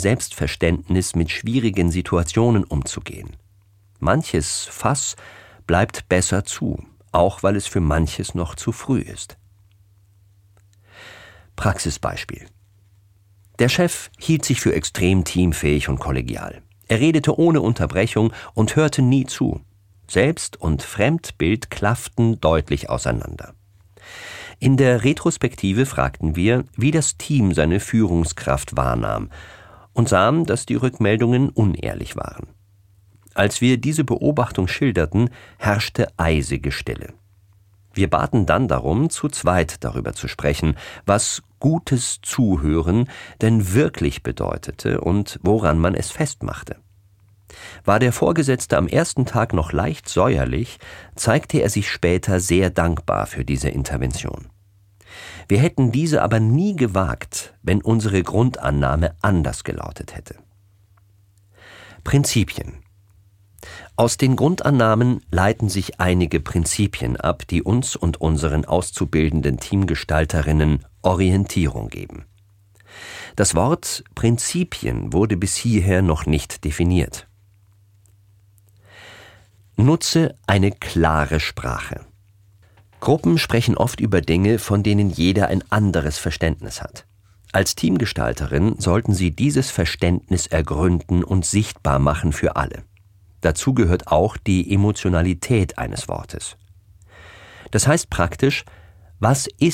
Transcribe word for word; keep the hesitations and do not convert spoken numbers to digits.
Selbstverständnis, mit schwierigen Situationen umzugehen. Manches Fass bleibt besser zu, auch weil es für manches noch zu früh ist. Praxisbeispiel: Der Chef hielt sich für extrem teamfähig und kollegial. Er redete ohne Unterbrechung und hörte nie zu. Selbst- und Fremdbild klafften deutlich auseinander. In der Retrospektive fragten wir, wie das Team seine Führungskraft wahrnahm, und sahen, dass die Rückmeldungen unehrlich waren. Als wir diese Beobachtung schilderten, herrschte eisige Stille. Wir baten dann darum, zu zweit darüber zu sprechen, was gutes Zuhören denn wirklich bedeutete und woran man es festmachte. War der Vorgesetzte am ersten Tag noch leicht säuerlich, zeigte er sich später sehr dankbar für diese Intervention. Wir hätten diese aber nie gewagt, wenn unsere Grundannahme anders gelautet hätte. Prinzipien. Aus den Grundannahmen leiten sich einige Prinzipien ab, die uns und unseren auszubildenden Teamgestalterinnen Orientierung geben. Das Wort Prinzipien wurde bis hierher noch nicht definiert. Nutze eine klare Sprache. Gruppen sprechen oft über Dinge, von denen jeder ein anderes Verständnis hat. Als Teamgestalterin sollten Sie dieses Verständnis ergründen und sichtbar machen für alle. Dazu gehört auch die Emotionalität eines Wortes. Das heißt praktisch, was ist